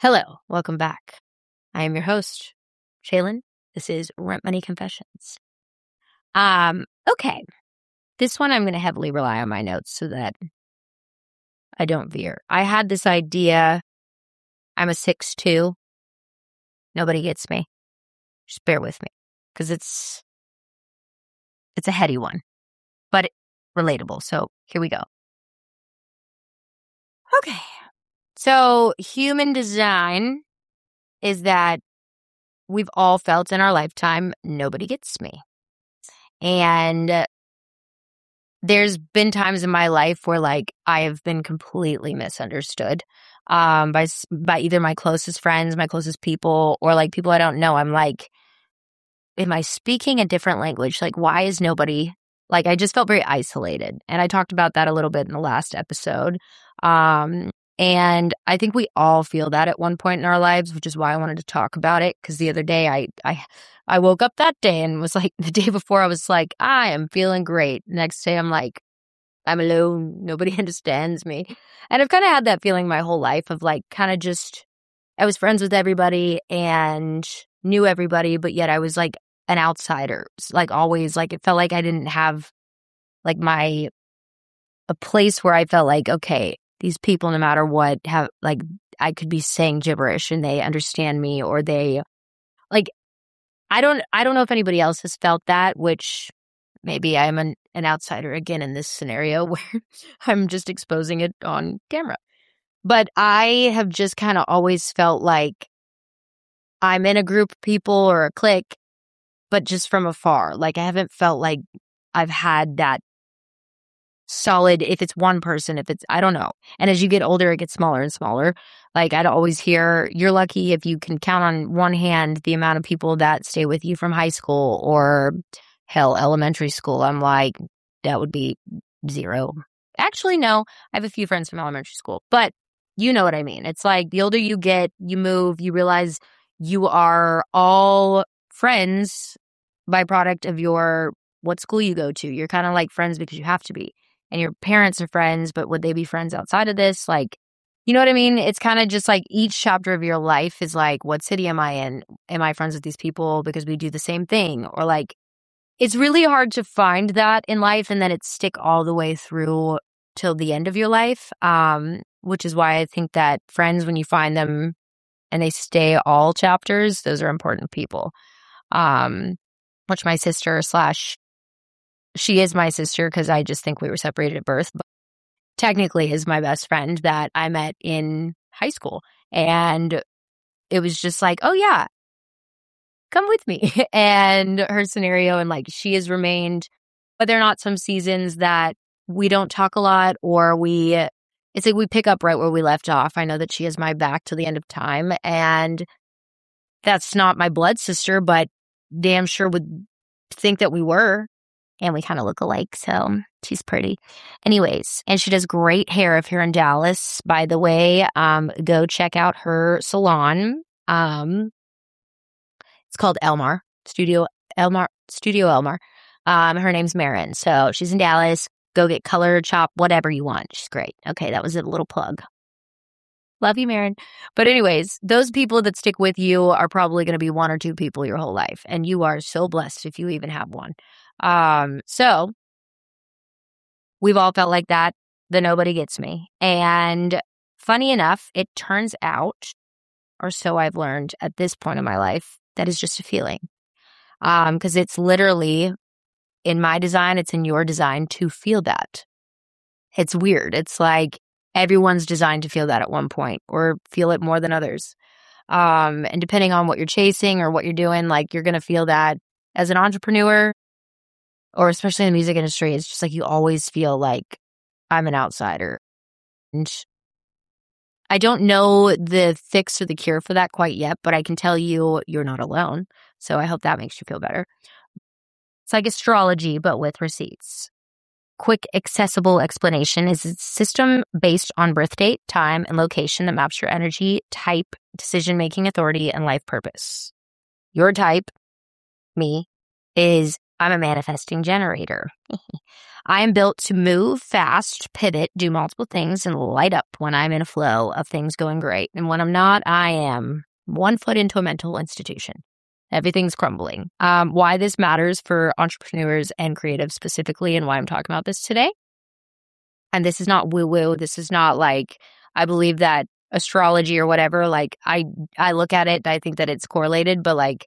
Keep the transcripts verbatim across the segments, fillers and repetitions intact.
Hello, welcome back. I am your host, Shaylin. This is Rent Money Confessions. Um, okay. This one I'm going to heavily rely on my notes so that I don't veer. I had this idea. I'm a six two. Nobody gets me. Just bear with me because it's it's a heady one, but relatable. So here we go. Okay. So human design is that we've all felt in our lifetime, nobody gets me. And there's been times in my life where like I have been completely misunderstood um, by by either my closest friends, my closest people, or like people I don't know. I'm like, am I speaking a different language? Like, why is nobody like? I just felt very isolated, and I talked about that a little bit in the last episode. Um, and I think we all feel that at one point in our lives, which is why I wanted to talk about it. Because the other day, I I I woke up that day and was like, the day before, I was like, I am feeling great. Next day, I'm like, I'm alone. Nobody understands me. And I've kind of had that feeling my whole life of like, kind of just, I was friends with everybody and knew everybody, but yet I was like an outsider. Like always, like it felt like I didn't have like my, a place where I felt like, okay, these people, no matter what, have like, I could be saying gibberish and they understand me, or they like, I don't, I don't know if anybody else has felt that, which maybe I'm an, an outsider again in this scenario where I'm just exposing it on camera. But I have just kind of always felt like I'm in a group of people or a clique, but just from afar. Like I haven't felt like I've had that solid, if it's one person, if it's, I don't know. And as you get older, it gets smaller and smaller. Like I'd always hear, you're lucky if you can count on one hand the amount of people that stay with you from high school or hell, elementary school. I'm like, that would be zero. Actually, no, I have a few friends from elementary school, but you know what I mean. It's like the older you get, you move, you realize you are all friends by product of your, what school you go to. You're kind of like friends because you have to be. And your parents are friends, but would they be friends outside of this? Like, you know what I mean? It's kind of just like each chapter of your life is like, what city am I in? Am I friends with these people because we do the same thing? Or like, it's really hard to find that in life and then it stick all the way through till the end of your life. Um, which is why I think that friends, when you find them and they stay all chapters, those are important people. Um, which my sister slash She is my sister because I just think we were separated at birth, but technically is my best friend that I met in high school. And it was just like, oh yeah, come with me. And her scenario, and like she has remained, whether or not some seasons that we don't talk a lot or we, it's like we pick up right where we left off. I know that she has my back till the end of time. And that's not my blood sister, but damn sure would think that we were. And we kind of look alike, so she's pretty. Anyways, and she does great hair if you're in Dallas. By the way, um, go check out her salon. Um, it's called Elmar, Studio Elmar, Studio Elmar. Um, her name's Marin, so she's in Dallas. Go get color, chop, whatever you want. She's great. Okay, that was a little plug. Love you, Marin. But anyways, those people that stick with you are probably going to be one or two people your whole life. And you are so blessed if you even have one. Um, so we've all felt like that. The nobody gets me. And funny enough, it turns out, or so I've learned at this point in my life, that is just a feeling. Um, because it's literally in my design, it's in your design to feel that. It's weird. It's like everyone's designed to feel that at one point or feel it more than others. Um, and depending on what you're chasing or what you're doing, like you're going to feel that as an entrepreneur, or especially in the music industry. It's just like you always feel like I'm an outsider. And I don't know the fix or the cure for that quite yet, but I can tell you you're not alone. So I hope that makes you feel better. It's like astrology, but with receipts. Quick, accessible explanation is a system based on birth date, time, and location that maps your energy, type, decision-making authority, and life purpose. Your type, me, is I'm a manifesting generator. I am built to move fast, pivot, do multiple things, and light up when I'm in a flow of things going great. And when I'm not, I am one foot into a mental institution. Everything's crumbling. Um, why this matters for entrepreneurs and creatives specifically, and why I'm talking about this today. And this is not woo-woo. This is not like, I believe that astrology or whatever, like I, I look at it, I think that it's correlated, but like,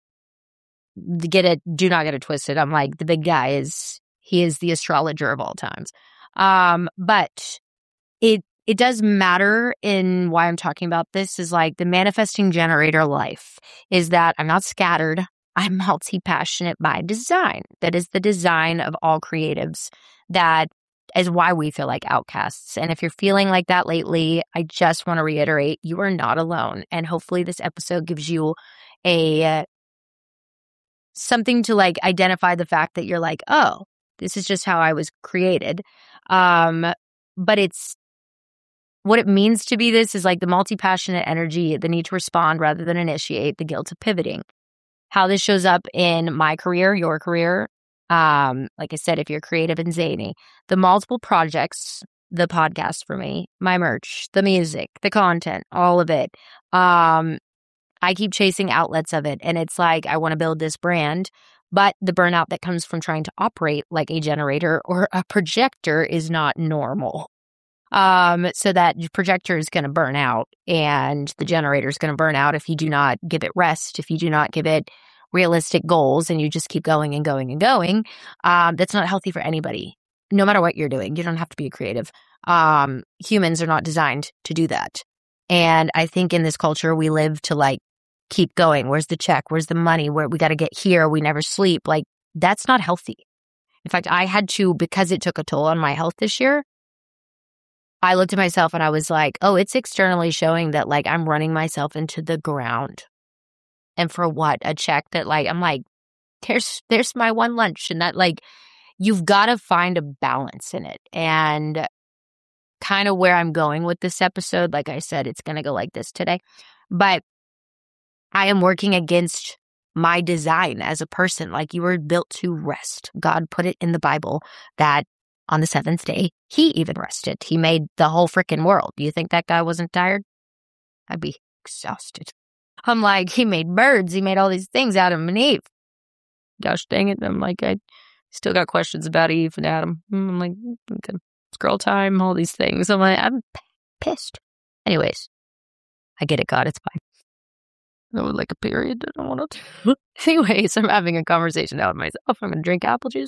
get it, do not get it twisted. I'm like, the big guy is, he is the astrologer of all times. Um, but it, it does matter in why I'm talking about this is like the manifesting generator life is that I'm not scattered. I'm multi-passionate by design. That is the design of all creatives. That is why we feel like outcasts. And if you're feeling like that lately, I just want to reiterate, you are not alone. And hopefully this episode gives you a uh, something to like identify the fact that you're like, oh, this is just how I was created. Um, but it's what it means to be this is like the multi-passionate energy, the need to respond rather than initiate, the guilt of pivoting. How this shows up in my career, your career. Um, like I said, if you're creative and zany, the multiple projects, the podcast for me, my merch, the music, the content, all of it. Um, I keep chasing outlets of it. And it's like, I want to build this brand, but the burnout that comes from trying to operate like a generator or a projector is not normal. Um, so that projector is going to burn out and the generator is going to burn out if you do not give it rest, if you do not give it realistic goals and you just keep going and going and going. Um, that's not healthy for anybody, no matter what you're doing. You don't have to be a creative. Um, humans are not designed to do that. And I think in this culture, we live to like keep going. Where's the check? Where's the money? Where we got to get here. We never sleep. Like that's not healthy. In fact, I had to, because it took a toll on my health this year, I looked at myself and I was like, oh, it's externally showing that like I'm running myself into the ground. And for what? A check that like, I'm like, there's, there's my one lunch. And that like, you've got to find a balance in it. And kind of where I'm going with this episode, like I said, it's going to go like this today. But I am working against my design as a person. Like you were built to rest. God put it in the Bible that on the seventh day, he even rested. He made the whole freaking world. Do you think that guy wasn't tired? I'd be exhausted. I'm like, he made birds. He made all these things out of Adam and Eve. Gosh dang it. I'm like, I still got questions about Eve and Adam. I'm like, okay, it's girl time, all these things. I'm like, I'm pissed. Anyways, I get it, God. It's fine. I would like a period. I don't want to. Anyways, I'm having a conversation out with myself. I'm going to drink apple juice.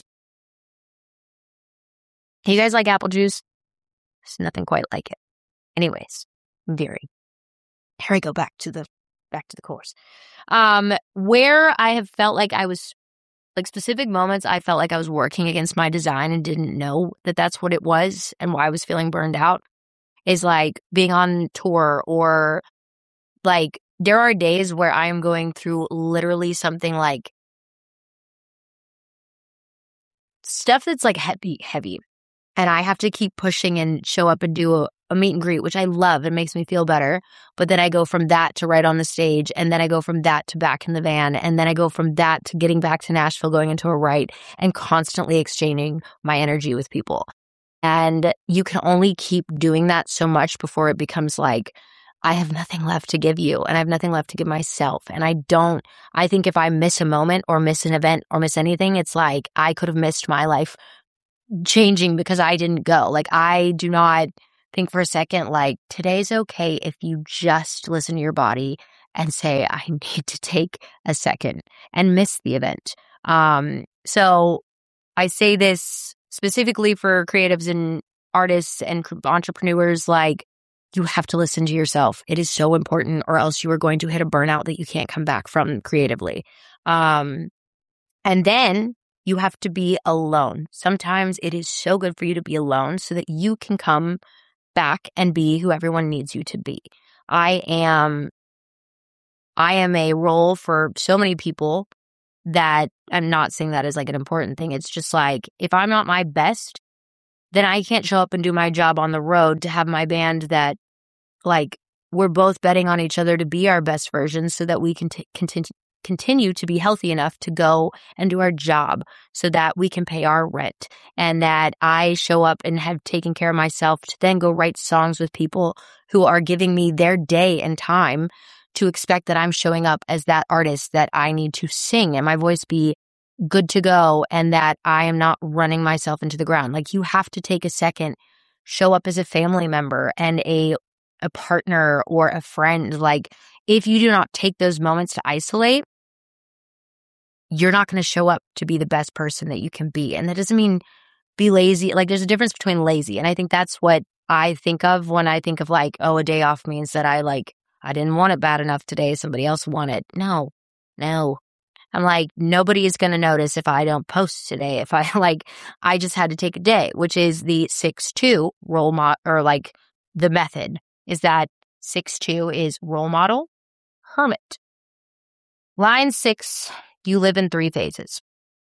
You guys like apple juice? There's nothing quite like it. Anyways, very. Here I go back to the back to the course. Um, where I have felt like I was, like specific moments, I felt like I was working against my design and didn't know that that's what it was and why I was feeling burned out is like being on tour or like there are days where I am going through literally something like stuff that's like heavy, heavy. And I have to keep pushing and show up and do a, a meet and greet, which I love. It makes me feel better. But then I go from that to right on the stage. And then I go from that to back in the van. And then I go from that to getting back to Nashville, going into a write and constantly exchanging my energy with people. And you can only keep doing that so much before it becomes like, I have nothing left to give you and I have nothing left to give myself. And I don't, I think if I miss a moment or miss an event or miss anything, it's like I could have missed my life changing because I didn't go. Like I do not think for a second, like today's okay if you just listen to your body and say, I need to take a second and miss the event. Um, so I say this specifically for creatives and artists and entrepreneurs, like you have to listen to yourself. It is so important or else you are going to hit a burnout that you can't come back from creatively. Um, and then you have to be alone. Sometimes it is so good for you to be alone so that you can come back and be who everyone needs you to be. I am, I am a role for so many people that I'm not saying that as like an important thing. It's just like, if I'm not my best, then I can't show up and do my job on the road to have my band that like we're both betting on each other to be our best versions so that we can t- continue continue to be healthy enough to go and do our job so that we can pay our rent, and that I show up and have taken care of myself to then go write songs with people who are giving me their day and time to expect that I'm showing up as that artist that I need to sing and my voice be good to go, and that I am not running myself into the ground. Like, you have to take a second, show up as a family member and a a partner or a friend. Like, if you do not take those moments to isolate, you're not going to show up to be the best person that you can be. And that doesn't mean be lazy. Like, there's a difference between lazy. And I think that's what I think of when I think of like, oh, a day off means that I like, I didn't want it bad enough today. Somebody else wanted. No, no. I'm like, nobody is going to notice if I don't post today. If I like, I just had to take a day, which is the six two role model, or like the method is that six two is role model, hermit. Line six, you live in three phases.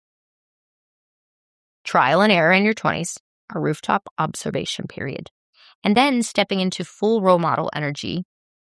Trial and error in your twenties, a rooftop observation period, and then stepping into full role model energy,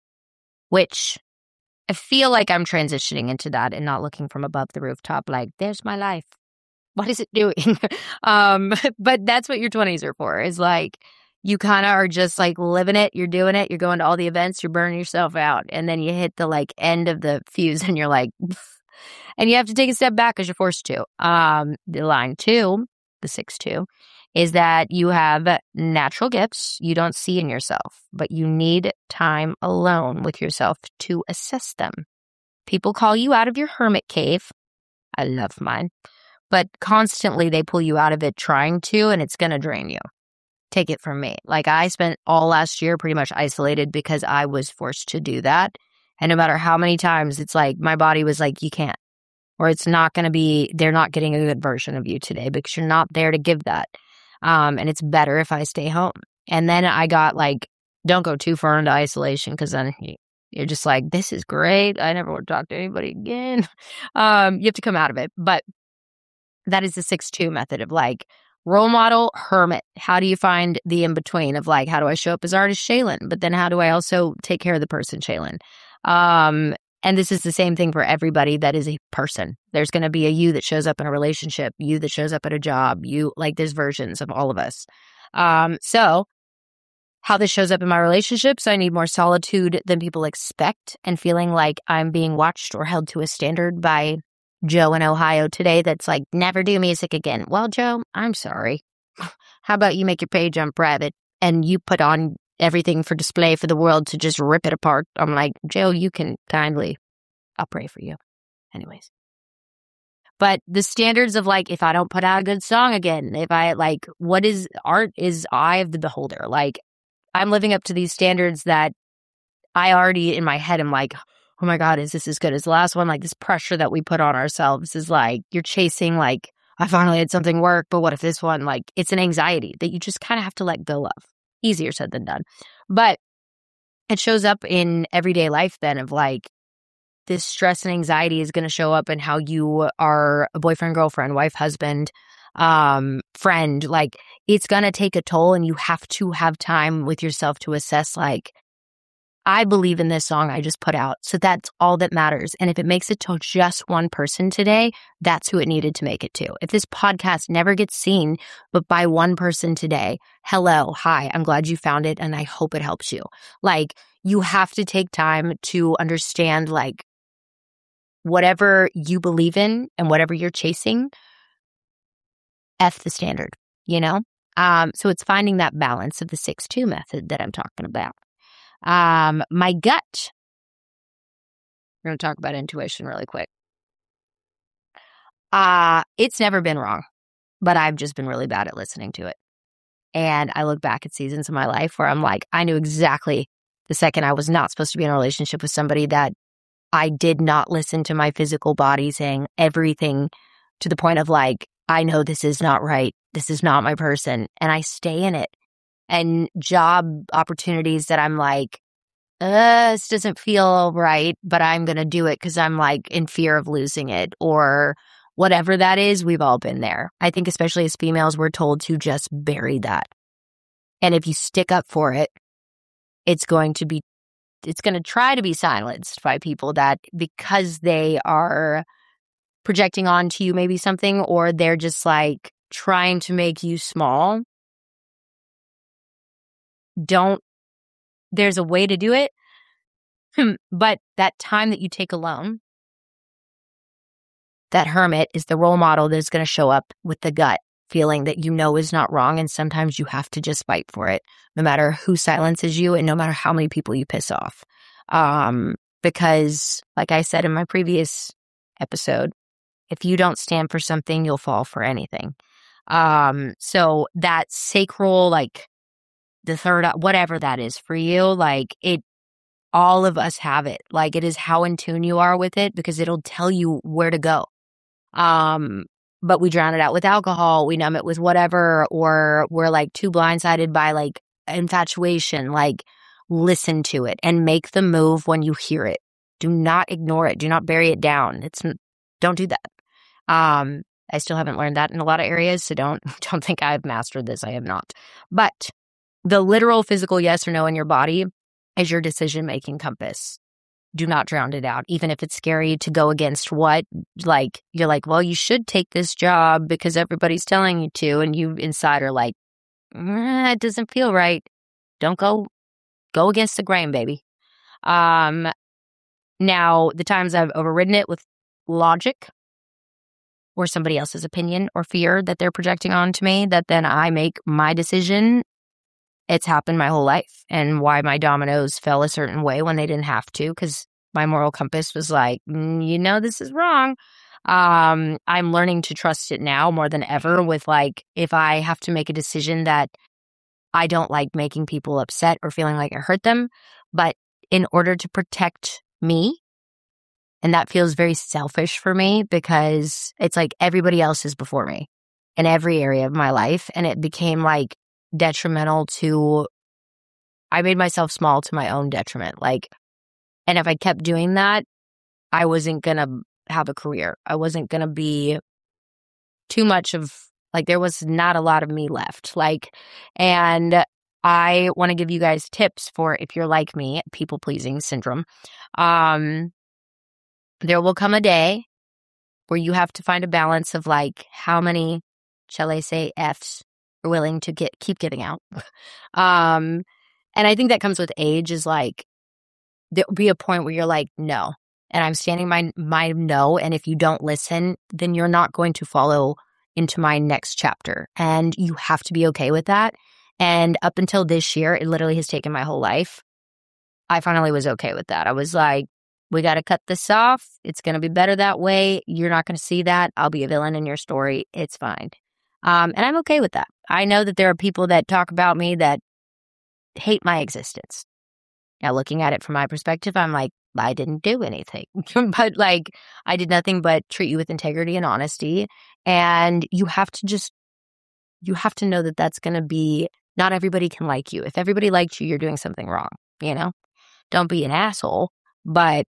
which I feel like I'm transitioning into that and not looking from above the rooftop like, there's my life. What is it doing? um, but that's what your twenties are for, is like, you kind of are just like living it. You're doing it. You're going to all the events. You're burning yourself out. And then you hit the like end of the fuse and you're like, and you have to take a step back because you're forced to. Um, the line two, the six two, is that you have natural gifts you don't see in yourself, but you need time alone with yourself to assess them. People call you out of your hermit cave. I love mine. But constantly they pull you out of it trying to, and it's going to drain you. Take it from me. Like, I spent all last year pretty much isolated because I was forced to do that. And no matter how many times, it's like my body was like, you can't. Or it's not going to be, they're not getting a good version of you today because you're not there to give that. Um, and it's better if I stay home. And then I got like, don't go too far into isolation because then you're just like, this is great. I never want to talk to anybody again. Um, you have to come out of it. But that is the six two method of like, role model, hermit. How do you find the in-between of like, how do I show up as artist Shaylin? But then how do I also take care of the person Shaylin? Um, and this is the same thing for everybody that is a person. There's going to be a you that shows up in a relationship, you that shows up at a job, you, like, there's versions of all of us. Um, so how this shows up in my relationships, I need more solitude than people expect, and feeling like I'm being watched or held to a standard by Joe in Ohio today that's like, never do music again. Well, Joe, I'm sorry. How about you make your page on private and you put on everything for display for the world to just rip it apart? I'm like, Joe, you can kindly, I'll pray for you. Anyways. But the standards of like, if I don't put out a good song again, if I like, what is art is eye of the beholder. Like, I'm living up to these standards that I already in my head am like, oh my God, is this as good as the last one? Like, this pressure that we put on ourselves is like, you're chasing like, I finally had something work, but what if this one, like, it's an anxiety that you just kind of have to let go of. Easier said than done. But it shows up in everyday life then of like, this stress and anxiety is going to show up in how you are a boyfriend, girlfriend, wife, husband, um, friend. Like, it's going to take a toll, and you have to have time with yourself to assess like, I believe in this song I just put out. So that's all that matters. And if it makes it to just one person today, that's who it needed to make it to. If this podcast never gets seen, but by one person today, hello, hi, I'm glad you found it and I hope it helps you. Like, you have to take time to understand like whatever you believe in and whatever you're chasing, F the standard, you know? Um, so it's finding that balance of the six two method that I'm talking about. Um, my gut. We're going to talk about intuition really quick. Uh, it's never been wrong, but I've just been really bad at listening to it. And I look back at seasons of my life where I'm like, I knew exactly the second I was not supposed to be in a relationship with somebody that I did not listen to my physical body saying everything to the point of like, I know this is not right. This is not my person. And I stay in it. And job opportunities that I'm like, uh, this doesn't feel right, but I'm going to do it because I'm like in fear of losing it, or whatever that is. We've all been there. I think especially as females, we're told to just bury that. And if you stick up for it, it's going to be it's going to try to be silenced by people that because they are projecting onto you maybe something, or they're just like trying to make you small. Don't, there's a way to do it. But that time that you take alone, that hermit is the role model that's going to show up with the gut feeling that you know is not wrong. And sometimes you have to just fight for it, no matter who silences you and no matter how many people you piss off. Um, because like I said in my previous episode, if you don't stand for something, you'll fall for anything. Um, so that sacral, like the third, whatever that is for you, like it, all of us have it. Like it is how in tune you are with it, because it'll tell you where to go. Um, but we drown it out with alcohol, we numb it with whatever, or we're like too blindsided by like infatuation. Like listen to it and make the move when you hear it. Do not ignore it. Do not bury it down. It's don't do that. Um, I still haven't learned that in a lot of areas, so don't don't think I've mastered this. I have not. But the literal physical yes or no in your body is your decision-making compass. Do not drown it out, even if it's scary to go against what, like, you're like, well, you should take this job because everybody's telling you to, and you inside are like, mm, it doesn't feel right. Don't go, go against the grain, baby. Um, now, the times I've overridden it with logic or somebody else's opinion or fear that they're projecting onto me, that then I make my decision, it's happened my whole life. And why my dominoes fell a certain way when they didn't have to, because my moral compass was like, mm, you know, this is wrong. Um, I'm learning to trust it now more than ever with like, if I have to make a decision that I don't like making people upset or feeling like I hurt them, but in order to protect me, and that feels very selfish for me because it's like everybody else is before me in every area of my life. And it became like detrimental to, I made myself small to my own detriment. Like, and if I kept doing that, I wasn't going to have a career. I wasn't going to be too much of, like, there was not a lot of me left. Like, and I want to give you guys tips for if you're like me, people pleasing syndrome. Um, there will come a day where you have to find a balance of like how many, shall I say, F's are willing to get keep giving out. um, and I think that comes with age. Is like there'll be a point where you're like, no, and I'm standing my my no. And if you don't listen, then you're not going to follow into my next chapter, and you have to be okay with that. And up until this year, it literally has taken my whole life. I finally was okay with that. I was like, we got to cut this off. It's going to be better that way. You're not going to see that. I'll be a villain in your story. It's fine. Um, and I'm okay with that. I know that there are people that talk about me that hate my existence. Now, looking at it from my perspective, I'm like, I didn't do anything. But like, I did nothing but treat you with integrity and honesty. And you have to just, you have to know that that's going to be, not everybody can like you. If everybody liked you, you're doing something wrong, you know? Don't be an asshole, but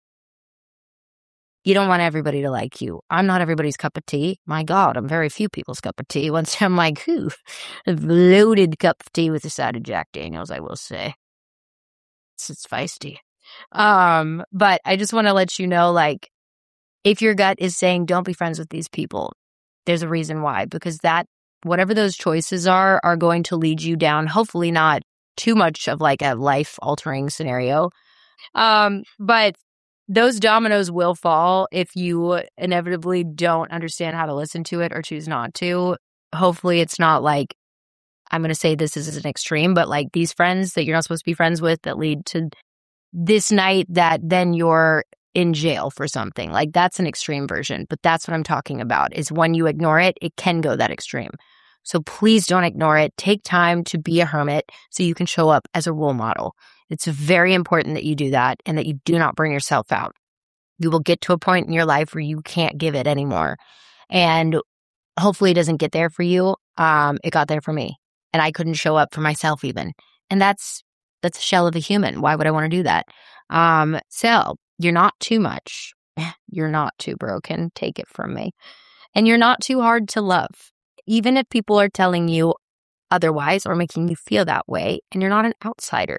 you don't want everybody to like you. I'm not everybody's cup of tea. My God, I'm very few people's cup of tea. Once I'm like, whew, a loaded cup of tea with a side of Jack Daniels, I will say. It's, it's feisty. Um, but I just want to let you know, like, if your gut is saying don't be friends with these people, there's a reason why. Because that, whatever those choices are, are going to lead you down, hopefully not too much of like a life-altering scenario. Um, but those dominoes will fall if you inevitably don't understand how to listen to it or choose not to. Hopefully it's not like, I'm going to say this is an extreme, but like these friends that you're not supposed to be friends with that lead to this night that then you're in jail for something. Like that's an extreme version, but that's what I'm talking about is when you ignore it, it can go that extreme. So please don't ignore it. Take time to be a hermit so you can show up as a role model. It's very important that you do that and that you do not burn yourself out. You will get to a point in your life where you can't give it anymore. And hopefully it doesn't get there for you. Um, it got there for me. And I couldn't show up for myself even. And that's that's a shell of a human. Why would I want to do that? Um, so you're not too much. You're not too broken. Take it from me. And you're not too hard to love. Even if people are telling you otherwise or making you feel that way, and you're not an outsider.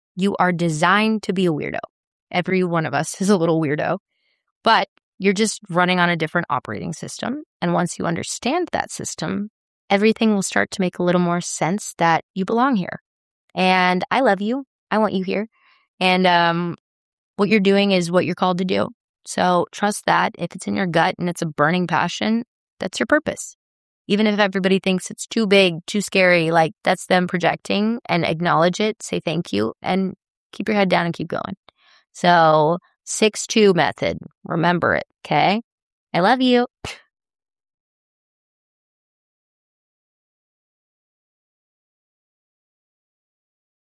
You are designed to be a weirdo. Every one of us is a little weirdo, but you're just running on a different operating system. And once you understand that system, everything will start to make a little more sense that you belong here. And I love you. I want you here. And um, what you're doing is what you're called to do. So trust that. If it's in your gut and it's a burning passion, that's your purpose. Even if everybody thinks it's too big, too scary, like that's them projecting, and acknowledge it, say thank you, and keep your head down and keep going. So six two method, remember it, okay? I love you.